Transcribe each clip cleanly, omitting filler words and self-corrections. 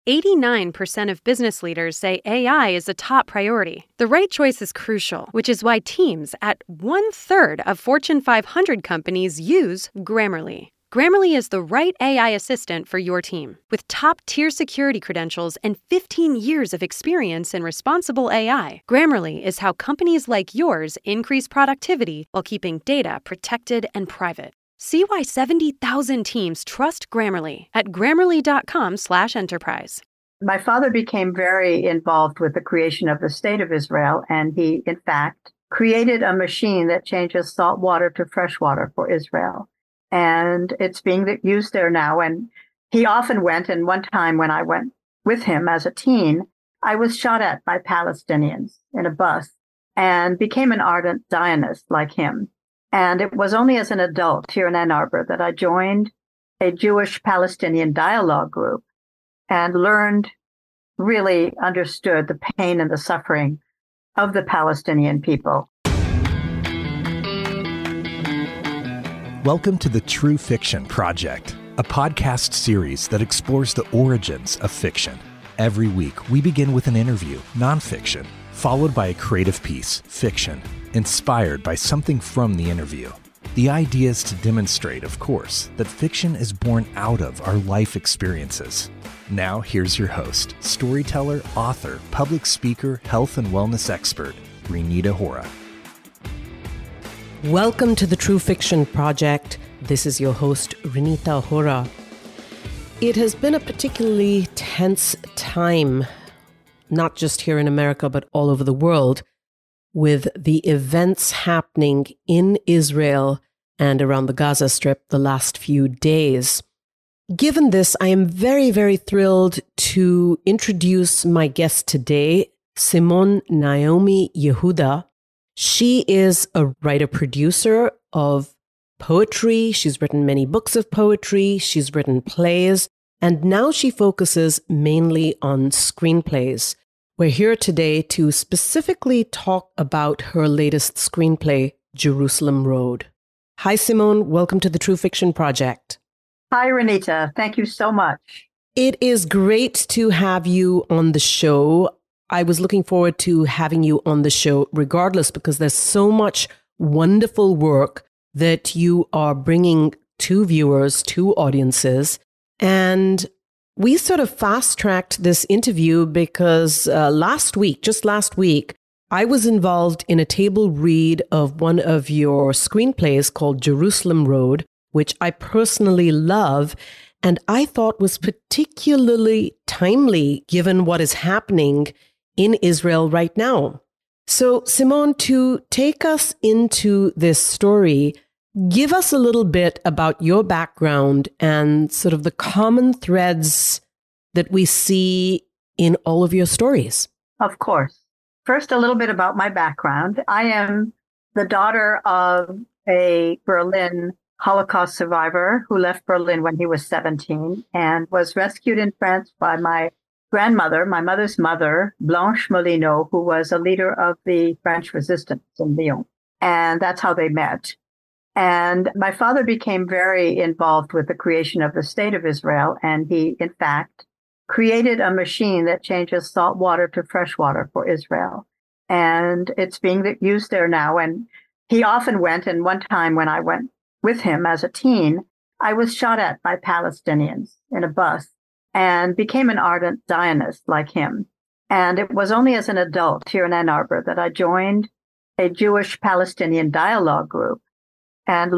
89% of business leaders say AI is a top priority. The right choice is crucial, which is why teams at 1/3 of Fortune 500 companies use Grammarly. Grammarly is the right AI assistant for your team. With top-tier security credentials and 15 years of experience in responsible AI, Grammarly is how companies like yours increase productivity while keeping data protected and private. See why 70,000 teams trust Grammarly at grammarly.com/enterprise. My father became very involved with the creation of the State of Israel, and he, in fact, created a machine that changes salt water to fresh water for Israel. And it's being used there now. And he often went, and one time when I went with him as a teen, I was shot at by Palestinians in a bus and became an ardent Zionist like him. And it was only as an adult here in Ann Arbor that I joined a Jewish-Palestinian dialogue group and really understood the pain and the suffering of the Palestinian people. Welcome to the True Fiction Project, a podcast series that explores the origins of fiction. Every week, we begin with an interview, nonfiction, followed by a creative piece, fiction, inspired by something from the interview. The idea is to demonstrate, of course, that fiction is born out of our life experiences. Now, here's your host, storyteller, author, public speaker, health and wellness expert, Renita Hora. Welcome to the True Fiction Project. This is your host, Renita Hora. It has been a particularly tense time, not just here in America, but all over the world, with the events happening in Israel and around the Gaza Strip the last few days. Given this, I am very, very thrilled to introduce my guest today, Simone Naomi Yehuda. She is a writer-producer of poetry. She's written many books of poetry. She's written plays. And now she focuses mainly on screenplays. We're here today to specifically talk about her latest screenplay, Jerusalem Road. Hi, Simone. Welcome to the True Fiction Project. Hi, Renita. Thank you so much. It is great to have you on the show. I was looking forward to having you on the show regardless, because there's so much wonderful work that you are bringing to viewers, to audiences. And we sort of fast-tracked this interview because just last week, I was involved in a table read of one of your screenplays called Jerusalem Road, which I personally love and I thought was particularly timely given what is happening in Israel right now. So, Simone, to take us into this story, give us a little bit about your background and sort of the common threads that we see in all of your stories. Of course. First, a little bit about my background. I am the daughter of a Berlin Holocaust survivor who left Berlin when he was 17 and was rescued in France by my grandmother, my mother's mother, Blanche Molyneux, who was a leader of the French resistance in Lyon. And that's how they met. And my father became very involved with the creation of the State of Israel. And he, in fact, created a machine that changes salt water to fresh water for Israel. And it's being used there now. And he often went. And one time when I went with him as a teen, I was shot at by Palestinians in a bus and became an ardent Zionist like him. And it was only as an adult here in Ann Arbor that I joined a Jewish-Palestinian dialogue group and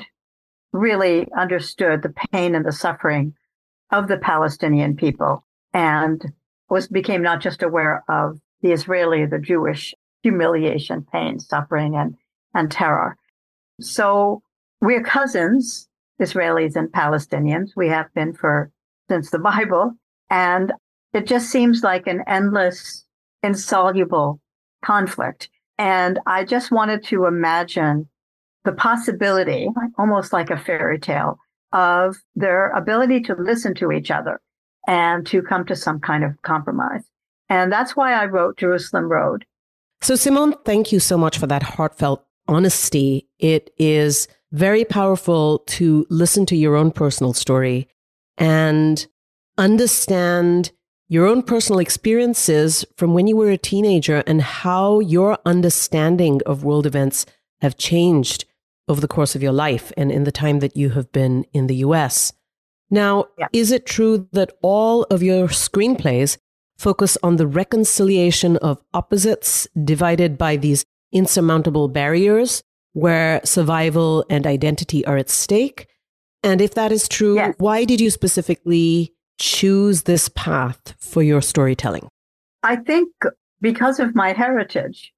really understood the pain and the suffering of the Palestinian people, and became not just aware of the Israeli, the Jewish humiliation, pain, suffering, and terror. So we're cousins, Israelis and Palestinians. We have been since the Bible. And it just seems like an endless, insoluble conflict. And I just wanted to imagine the possibility, almost like a fairy tale, of their ability to listen to each other and to come to some kind of compromise. And that's why I wrote Jerusalem Road. So, Simone, thank you so much for that heartfelt honesty. It is very powerful to listen to your own personal story and understand your own personal experiences from when you were a teenager and how your understanding of world events have changed over the course of your life and in the time that you have been in the US. Now, Is it true that all of your screenplays focus on the reconciliation of opposites divided by these insurmountable barriers where survival and identity are at stake? And if that is true, why did you specifically choose this path for your storytelling? I think because of my heritage,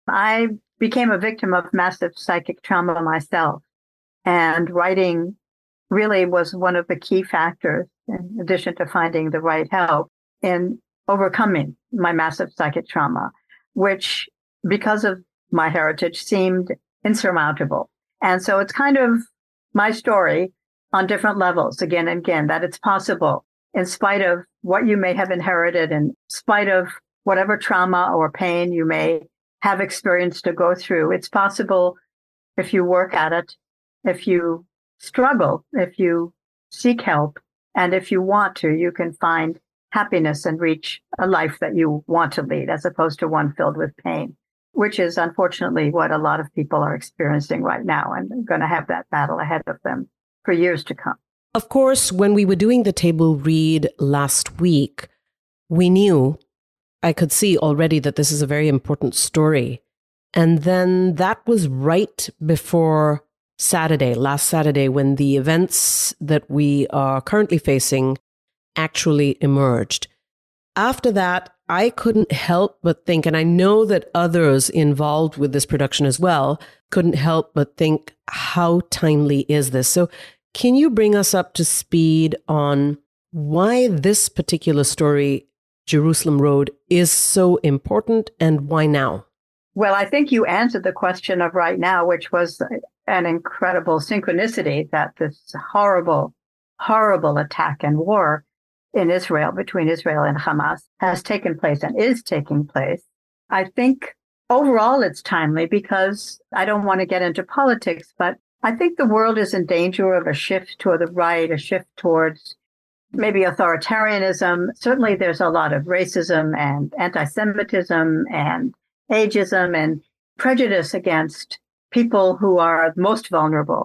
I became a victim of massive psychic trauma myself. And writing really was one of the key factors, in addition to finding the right help, in overcoming my massive psychic trauma, which, because of my heritage, seemed insurmountable. And so it's kind of my story on different levels, again and again, that it's possible, in spite of what you may have inherited, in spite of whatever trauma or pain you may have experienced to go through. It's possible if you work at it, if you struggle, if you seek help, and if you want to, you can find happiness and reach a life that you want to lead, as opposed to one filled with pain, which is unfortunately what a lot of people are experiencing right now, and they're going to have that battle ahead of them for years to come. Of course, when we were doing the table read last week, we knew, I could see already that this is a very important story. And then that was right before Saturday, last Saturday, when the events that we are currently facing actually emerged. After that, I couldn't help but think, and I know that others involved with this production as well, couldn't help but think, how timely is this? So can you bring us up to speed on why this particular story, Jerusalem Road, is so important and why now? Well, I think you answered the question of right now, which was an incredible synchronicity that this horrible, horrible attack and war in Israel, between Israel and Hamas, has taken place and is taking place. I think overall it's timely because I don't want to get into politics, but I think the world is in danger of a shift toward the right, a shift towards maybe authoritarianism. Certainly there's a lot of racism and anti-Semitism and ageism and prejudice against people who are most vulnerable.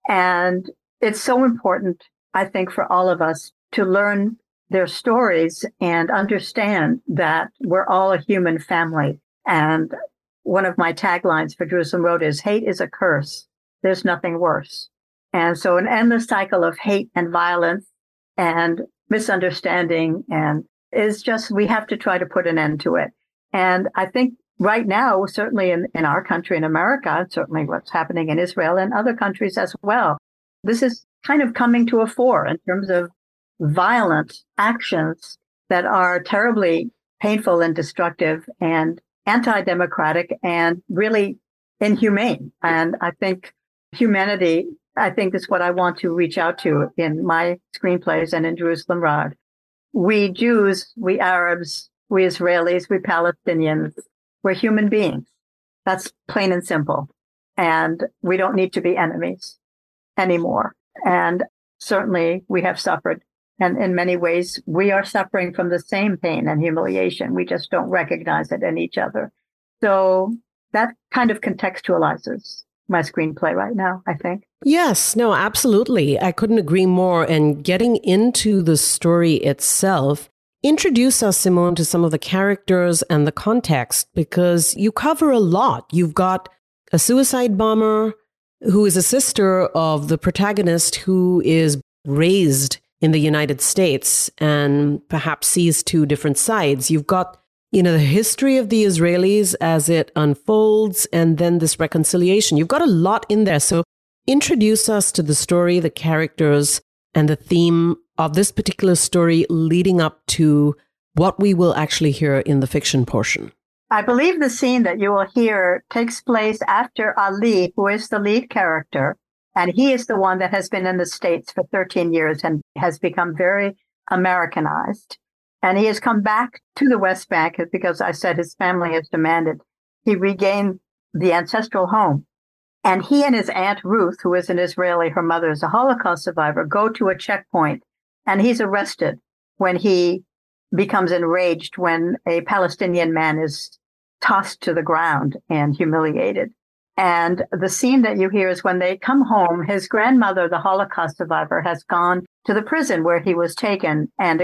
And it's so important, I think, for all of us to learn their stories and understand that we're all a human family. And one of my taglines for Jerusalem Road is, hate is a curse. There's nothing worse. And so an endless cycle of hate and violence and misunderstanding and is just, we have to try to put an end to it. And I think right now, certainly in our country, in America, certainly what's happening in Israel and other countries as well, this is kind of coming to a fore in terms of violent actions that are terribly painful and destructive and anti-democratic and really inhumane. And I think humanity, I think, is what I want to reach out to in my screenplays and in Jerusalem Road. We Jews, we Arabs, we Israelis, we Palestinians, we're human beings. That's plain and simple. And we don't need to be enemies anymore. And certainly we have suffered. And in many ways, we are suffering from the same pain and humiliation. We just don't recognize it in each other. So that kind of contextualizes my screenplay right now, I think. Yes, no, absolutely. I couldn't agree more. And getting into the story itself, introduce us, Simone, to some of the characters and the context, because you cover a lot. You've got a suicide bomber who is a sister of the protagonist who is raised in the United States and perhaps sees two different sides. You've got, the history of the Israelis as it unfolds, and then this reconciliation. You've got a lot in there. So introduce us to the story, the characters, and the theme of this particular story leading up to what we will actually hear in the fiction portion. I believe the scene that you will hear takes place after Ali, who is the lead character, and he is the one that has been in the States for 13 years and has become very Americanized. And he has come back to the West Bank because I said his family has demanded he regain the ancestral home. And he and his Aunt Ruth, who is an Israeli, her mother is a Holocaust survivor, go to a checkpoint, and he's arrested when he becomes enraged when a Palestinian man is tossed to the ground and humiliated. And the scene that you hear is when they come home, his grandmother, the Holocaust survivor, has gone to the prison where he was taken and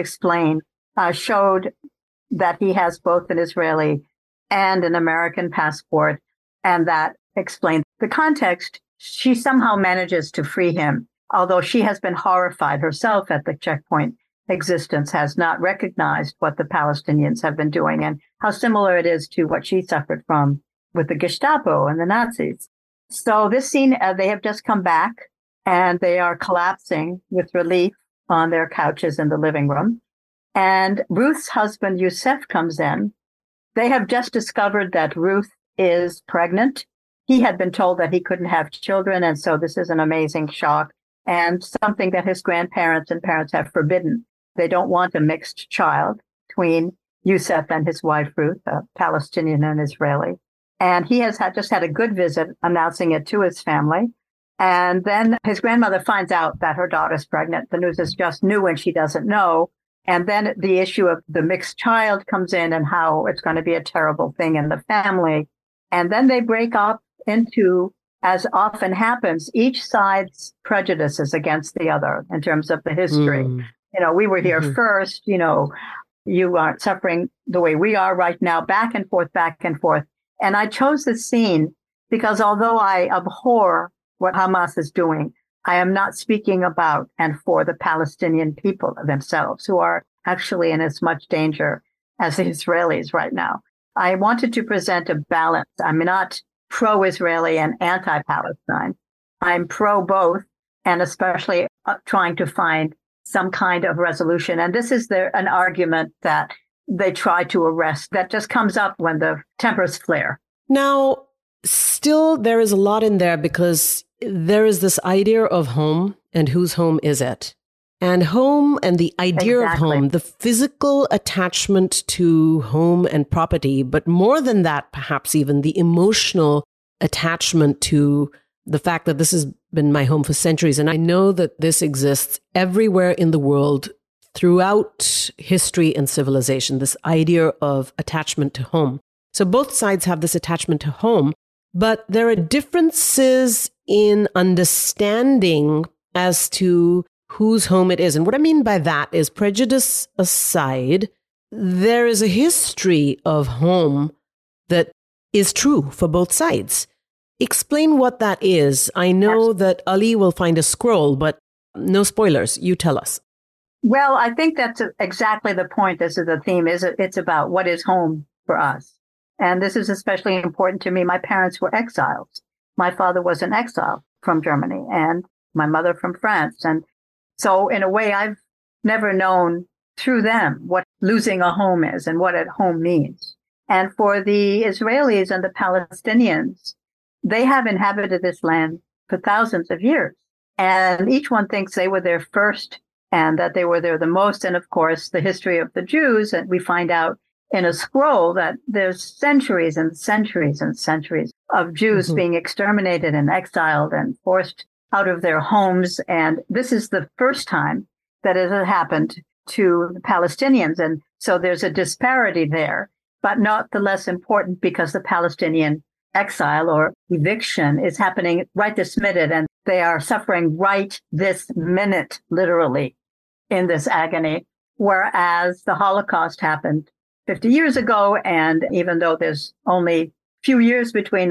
showed that he has both an Israeli and an American passport. And that explains the context. She somehow manages to free him, although she has been horrified herself at the checkpoint existence, has not recognized what the Palestinians have been doing and how similar it is to what she suffered from with the Gestapo and the Nazis. So this scene, they have just come back and they are collapsing with relief on their couches in the living room. And Ruth's husband, Yusef, comes in. They have just discovered that Ruth is pregnant. He had been told that he couldn't have children. And so this is an amazing shock and something that his grandparents and parents have forbidden. They don't want a mixed child between Yusef and his wife, Ruth, a Palestinian and Israeli. And he has just had a good visit, announcing it to his family. And then his grandmother finds out that her daughter's pregnant. The news is just new and she doesn't know. And then the issue of the mixed child comes in and how it's going to be a terrible thing in the family. And then they break up into, as often happens, each side's prejudices against the other in terms of the history. You know, we were here first, you know, you aren't suffering the way we are right now, back and forth, back and forth. And I chose this scene because although I abhor what Hamas is doing, I am not speaking about and for the Palestinian people themselves, who are actually in as much danger as the Israelis right now. I wanted to present a balance. I'm not pro-Israeli and anti-Palestine. I'm pro both, and especially trying to find some kind of resolution. And this is an argument that they try to arrest that just comes up when the tempers flare. Now, still, there is a lot in there because there is this idea of home and whose home is it? And home and the idea of home, the physical attachment to home and property, but more than that, perhaps even the emotional attachment to the fact that this has been my home for centuries. And I know that this exists everywhere in the world throughout history and civilization, this idea of attachment to home. So both sides have this attachment to home, but there are differences in understanding as to whose home it is. And what I mean by that is, prejudice aside, there is a history of home that is true for both sides. Explain what that is. I know that Ali will find a scroll, but no spoilers. You tell us. Well, I think that's exactly the point. This is the theme. It's about what is home for us. And this is especially important to me. My parents were exiles. My father was an exile from Germany and my mother from France. And so in a way, I've never known through them what losing a home is and what a home means. And for the Israelis and the Palestinians, they have inhabited this land for thousands of years. And each one thinks they were there first and that they were there the most. And of course, the history of the Jews, and we find out in a scroll that there's centuries and centuries and centuries of Jews being exterminated and exiled and forced out of their homes. And this is the first time that it has happened to the Palestinians. And so there's a disparity there, but not the less important because the Palestinian exile or eviction is happening right this minute. And they are suffering right this minute, literally, in this agony. Whereas the Holocaust happened 50 years ago. And even though there's only a few years between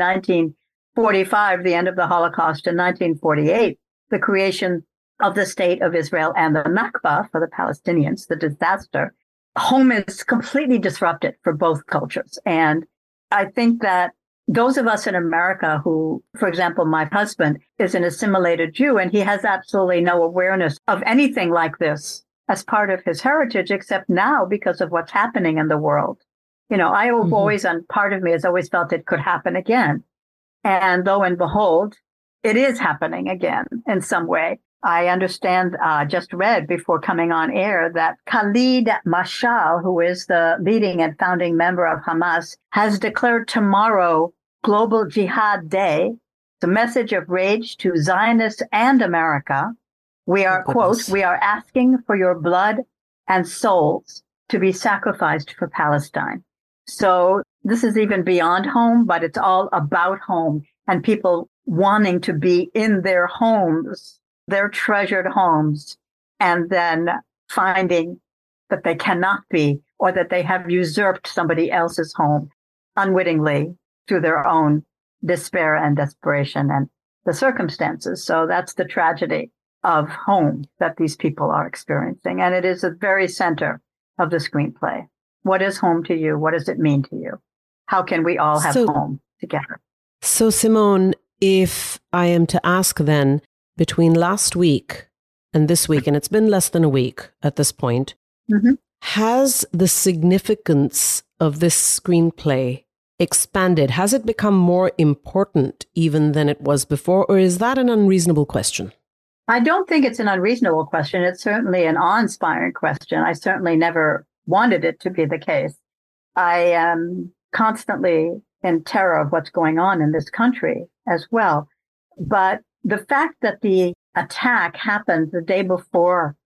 1945, the end of the Holocaust, and 1948, the creation of the state of Israel and the Nakba for the Palestinians, the disaster, home is completely disrupted for both cultures. And I think that those of us in America who, for example, my husband is an assimilated Jew, and he has absolutely no awareness of anything like this as part of his heritage, except now because of what's happening in the world. You know, I have always, and part of me has always felt it could happen again. And lo and behold, it is happening again in some way. I understand, just read before coming on air that Khalid Mashal, who is the leading and founding member of Hamas, has declared tomorrow Global Jihad Day, the message of rage to Zionists and America. We are, quote, we are asking for your blood and souls to be sacrificed for Palestine. So this is even beyond home, but it's all about home and people wanting to be in their homes, their treasured homes, and then finding that they cannot be, or that they have usurped somebody else's home unwittingly through their own despair and desperation and the circumstances. So that's the tragedy of home that these people are experiencing. And it is the very center of the screenplay. What is home to you? What does it mean to you? How can we all have home together? So, Simone, if I am to ask then, between last week and this week, and it's been less than a week at this point, has the significance of this screenplay expanded? Has it become more important even than it was before? Or is that an unreasonable question? I don't think it's an unreasonable question. It's certainly an awe-inspiring question. I certainly never wanted it to be the case. I am constantly in terror of what's going on in this country as well. But the fact that the attack happened the day before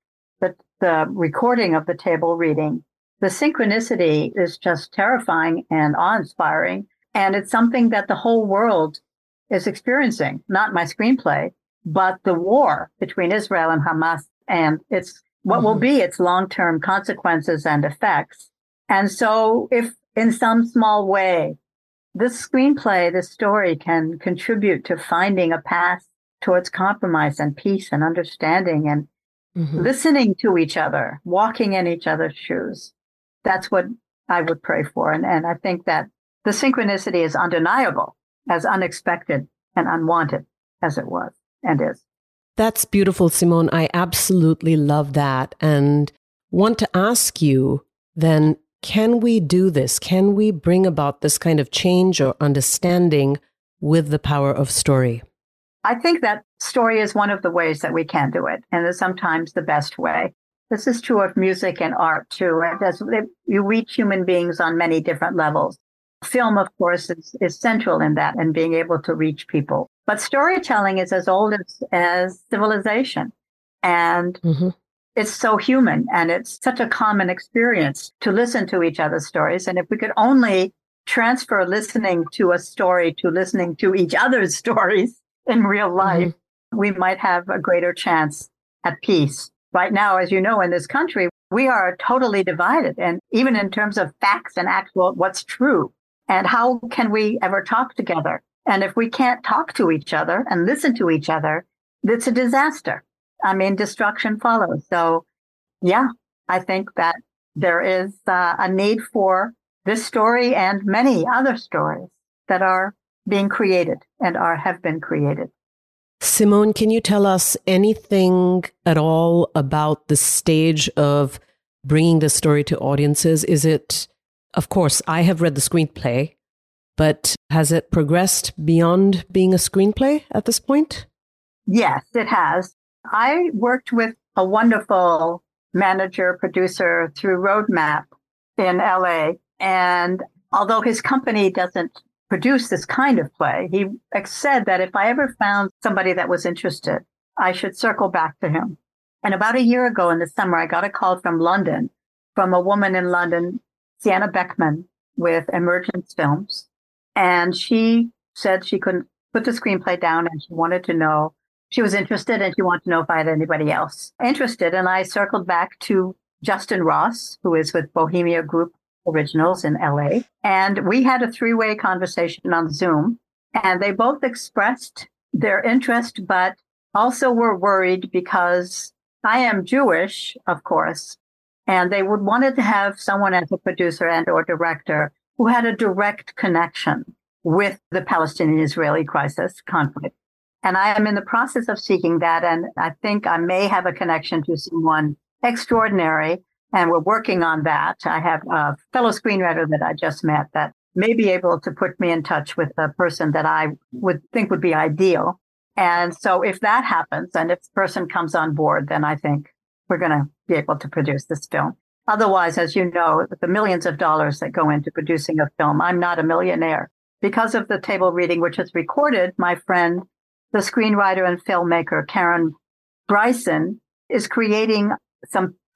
the recording of the table reading, the synchronicity is just terrifying and awe-inspiring. And it's something that the whole world is experiencing, not my screenplay, but the war between Israel and Hamas and its what will be its long-term consequences and effects. And so if in some small way, this screenplay, this story can contribute to finding a path towards compromise and peace and understanding and listening to each other, walking in each other's shoes. That's what I would pray for. And I think that the synchronicity is undeniable, as unexpected and unwanted as it was and is. That's beautiful, Simone. I absolutely love that. And want to ask you then, can we do this? Can we bring about this kind of change or understanding with the power of story? I think that story is one of the ways that we can do it, and is sometimes the best way. This is true of music and art, too. You reach human beings on many different levels. Film, of course, is central in that and being able to reach people. But storytelling is as old as civilization. And it's so human, and it's such a common experience to listen to each other's stories. And if we could only transfer listening to a story to listening to each other's stories in real life, we might have a greater chance at peace. Right now, as you know, in this country, we are totally divided. And even in terms of facts and actual what's true, and how can we ever talk together? And if we can't talk to each other and listen to each other, it's a disaster. I mean, destruction follows. So, yeah, I think that there is a need for this story and many other stories that are being created and have been created. Simone, can you tell us anything at all about the stage of bringing this story to audiences? Is it, of course, I have read the screenplay, but has it progressed beyond being a screenplay at this point? Yes, it has. I worked with a wonderful manager, producer through Roadmap in LA. And although his company doesn't produce this kind of play, he said that if I ever found somebody that was interested, I should circle back to him. And about a year ago in the summer, I got a call from London, from a woman in London, Sienna Beckman, with Emergence Films. And she said she couldn't put the screenplay down and she wanted to know, she was interested and she wanted to know if I had anybody else interested. And I circled back to Justin Ross, who is with Bohemia Group Originals in LA. And we had a 3-way conversation on Zoom, and they both expressed their interest, but also were worried because I am Jewish, of course, and they would wanted to have someone as a producer and or director who had a direct connection with the Palestinian-Israeli conflict. And I am in the process of seeking that. And I think I may have a connection to someone extraordinary. And we're working on that. I have a fellow screenwriter that I just met that may be able to put me in touch with a person that I would think would be ideal. And so if that happens and if the person comes on board, then I think we're going to be able to produce this film. Otherwise, as you know, the millions of dollars that go into producing a film, I'm not a millionaire. Because of the table reading, which is recorded, my friend, the screenwriter and filmmaker, Karen Bryson, is creating some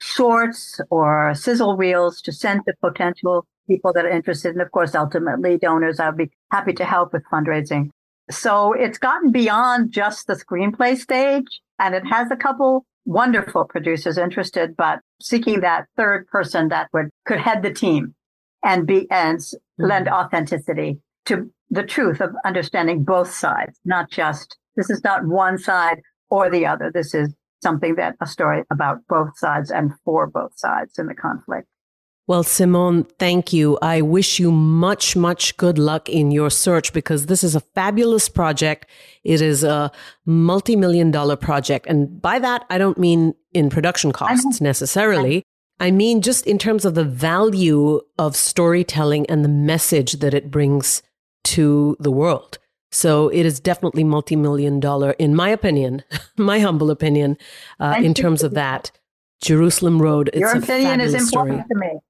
shorts or sizzle reels to send to potential people that are interested. And of course, ultimately donors, I'll be happy to help with fundraising. So it's gotten beyond just the screenplay stage, and it has a couple wonderful producers interested, but seeking that third person that could head the team and lend authenticity to the truth of understanding both sides, not just, this is not one side or the other. This is a story about both sides and for both sides in the conflict. Well, Simone, thank you. I wish you much, much good luck in your search, because this is a fabulous project. It is a multi-million-dollar project. And by that, I don't mean in production costs necessarily. I mean just in terms of the value of storytelling and the message that it brings to the world. So it is definitely multi-million-dollar, in my opinion, my humble opinion, in terms of that. Jerusalem Road, it's a fabulous story. Your opinion is important to me.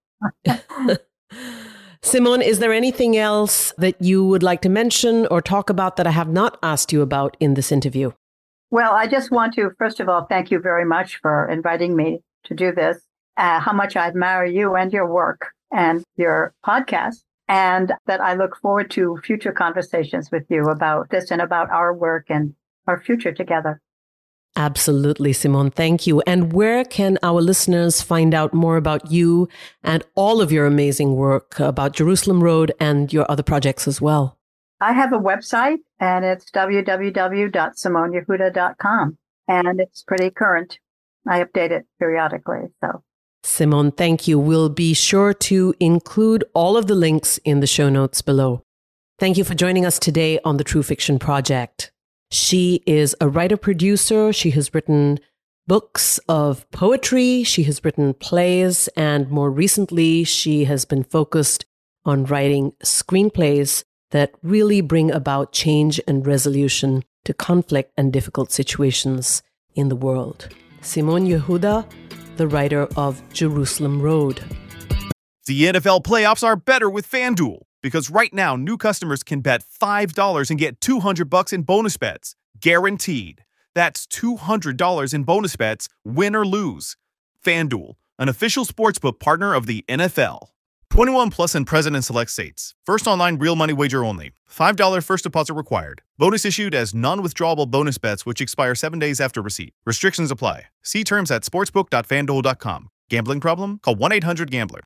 Simone, is there anything else that you would like to mention or talk about that I have not asked you about in this interview? Well, I just want to, first of all, thank you very much for inviting me to do this, how much I admire you and your work and your podcast, and that I look forward to future conversations with you about this and about our work and our future together. Absolutely, Simone. Thank you. And where can our listeners find out more about you and all of your amazing work about Jerusalem Road and your other projects as well? I have a website, and it's www.simoneyehuda.com, and it's pretty current. I update it periodically. So, Simone, thank you. We'll be sure to include all of the links in the show notes below. Thank you for joining us today on the True Fiction Project. She is a writer-producer. She has written books of poetry. She has written plays. And more recently, she has been focused on writing screenplays that really bring about change and resolution to conflict and difficult situations in the world. Simone Yehuda, the writer of Jerusalem Road. The NFL playoffs are better with FanDuel, because right now, new customers can bet $5 and get $200 in bonus bets. Guaranteed. That's $200 in bonus bets, win or lose. FanDuel, an official sportsbook partner of the NFL. 21 plus and present in select states. First online real money wager only. $5 first deposit required. Bonus issued as non-withdrawable bonus bets which expire 7 days after receipt. Restrictions apply. See terms at sportsbook.fanduel.com. Gambling problem? Call 1-800-GAMBLER.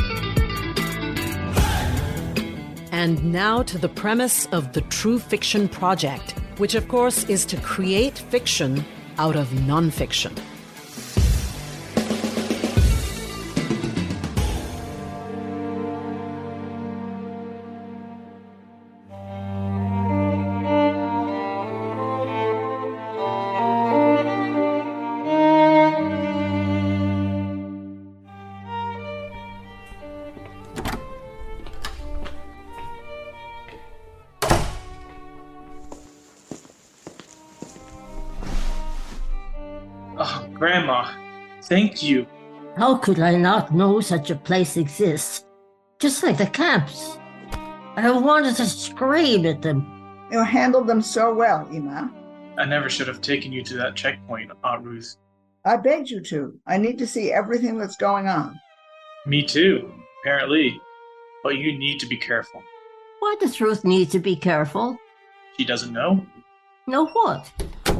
And now to the premise of the True Fiction Project, which of course is to create fiction out of nonfiction. Oh, Grandma, thank you. How could I not know such a place exists? Just like the camps. I wanted to scream at them. You handled them so well, Ima. I never should have taken you to that checkpoint, Aunt Ruth. I begged you to. I need to see everything that's going on. Me too, apparently. But you need to be careful. Why does Ruth need to be careful? She doesn't know. Know what?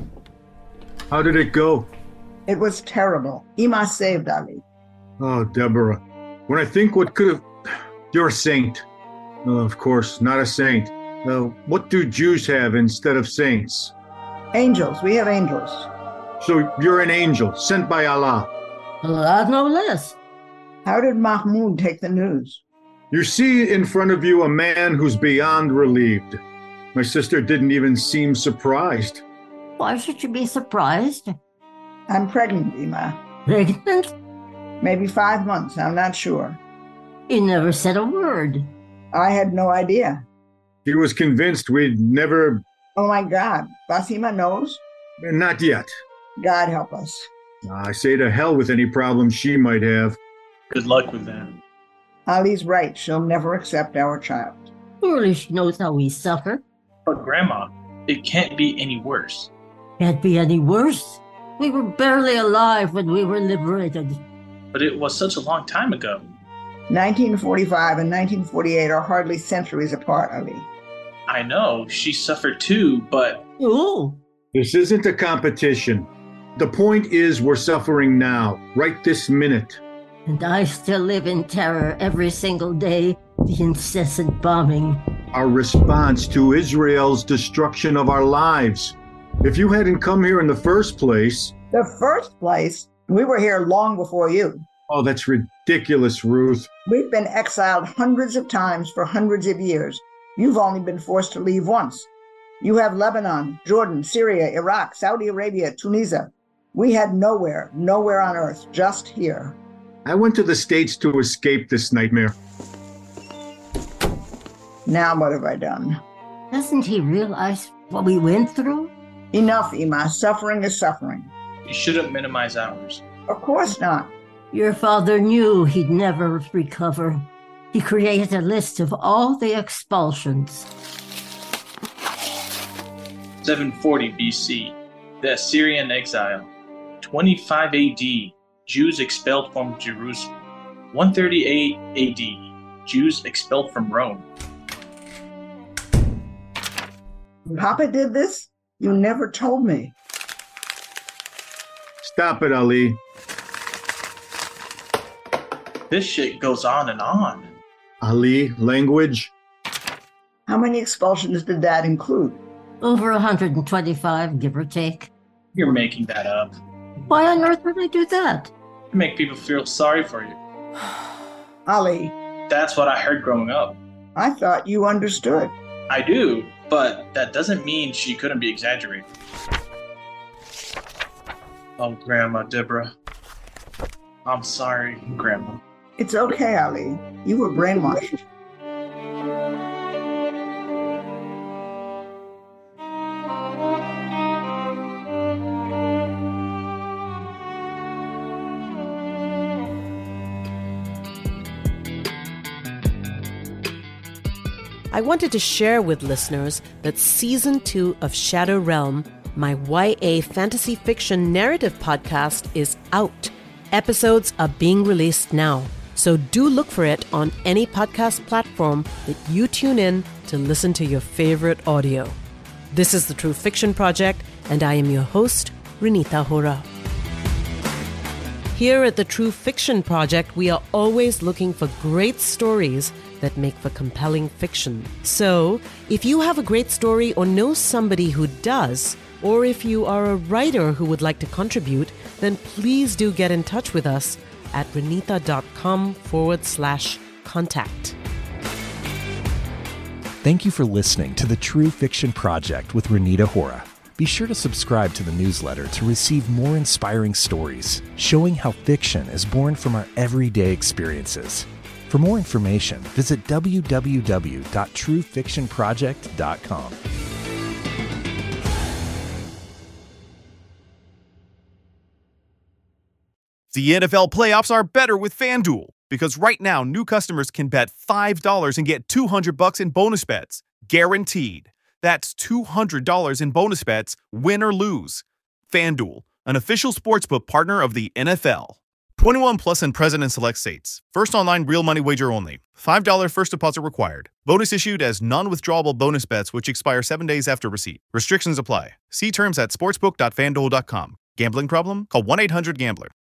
How did it go? It was terrible. Ima saved Ali. Oh, Deborah. When I think what could have... You're a saint. Of course, not a saint. What do Jews have instead of saints? Angels. We have angels. So you're an angel, sent by Allah. Allah no less. How did Mahmoud take the news? You see in front of you a man who's beyond relieved. My sister didn't even seem surprised. Why should she be surprised? I'm pregnant, Ima. Pregnant? Maybe 5 months, I'm not sure. You never said a word. I had no idea. He was convinced we'd never... Oh my God, Basima knows? Not yet. God help us. I say to hell with any problems she might have. Good luck with that. Ali's right, she'll never accept our child. Surely she knows how we suffer. But Grandma, it can't be any worse. Can't be any worse. We were barely alive when we were liberated. But it was such a long time ago. 1945 and 1948 are hardly centuries apart, Ali. I know, she suffered too, but... Ooh. This isn't a competition. The point is we're suffering now, right this minute. And I still live in terror every single day, the incessant bombing. Our response to Israel's destruction of our lives. If you hadn't come here in the first place... The first place? We were here long before you. Oh, that's ridiculous, Ruth. We've been exiled hundreds of times for hundreds of years. You've only been forced to leave once. You have Lebanon, Jordan, Syria, Iraq, Saudi Arabia, Tunisia. We had nowhere on earth, just here. I went to the States to escape this nightmare. Now what have I done? Doesn't he realize what we went through? Enough, Ima. Suffering is suffering. You shouldn't minimize ours. Of course not. Your father knew he'd never recover. He created a list of all the expulsions. 740 BC, the Assyrian exile. 25 AD, Jews expelled from Jerusalem. 138 AD, Jews expelled from Rome. Papa did this? You never told me. Stop it, Ali. This shit goes on and on. Ali, language? How many expulsions did that include? Over 125, give or take. You're making that up. Why on earth would I do that? To make people feel sorry for you. Ali, That's what I heard growing up. I thought you understood. I do, but that doesn't mean she couldn't be exaggerating. Oh, Grandma Deborah. I'm sorry, Grandma. It's okay, Ali. You were brainwashed. I wanted to share with listeners that Season 2 of Shadow Realm, my YA fantasy fiction narrative podcast, is out. Episodes are being released now, so do look for it on any podcast platform that you tune in to listen to your favorite audio. This is the True Fiction Project, and I am your host, Renita Hora. Here at the True Fiction Project, we are always looking for great stories that make for compelling fiction. So, if you have a great story or know somebody who does, or if you are a writer who would like to contribute, then please do get in touch with us at renita.com/contact. Thank you for listening to the True Fiction Project with Renita Hora. Be sure to subscribe to the newsletter to receive more inspiring stories showing how fiction is born from our everyday experiences. For more information, visit www.truefictionproject.com. The NFL playoffs are better with FanDuel because right now new customers can bet $5 and get $200 in bonus bets, guaranteed. That's $200 in bonus bets, win or lose. FanDuel, an official sportsbook partner of the NFL. 21 plus and present in select states. First online real money wager only. $5 first deposit required. Bonus issued as non-withdrawable bonus bets which expire 7 days after receipt. Restrictions apply. See terms at sportsbook.fanduel.com. Gambling problem? Call 1-800-GAMBLER.